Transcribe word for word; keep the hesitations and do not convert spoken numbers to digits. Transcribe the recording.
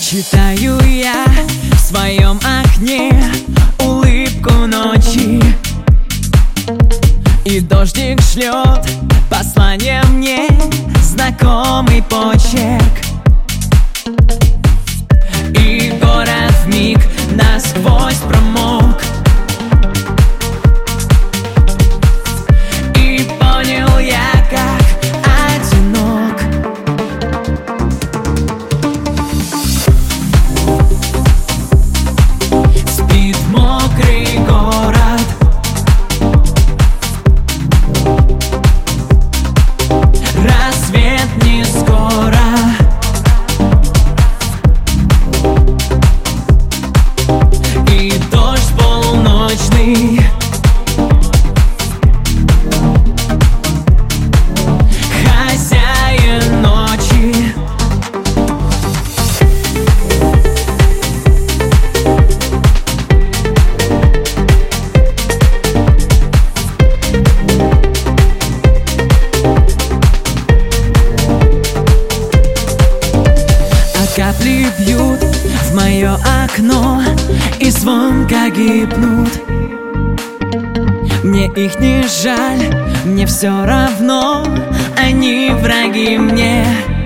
Читаю я в своем окне улыбку ночи, и дождик шлет послание мне, знакомый почерк. И город вмиг насквозь промок, и понял я, как одинок. Спит мокрый город, рассвет не скоро. И дождь полночный хозяин ночи. А капли бьют в мое окно и звонко гибнут. Мне их не жаль, мне все равно, они враги мне.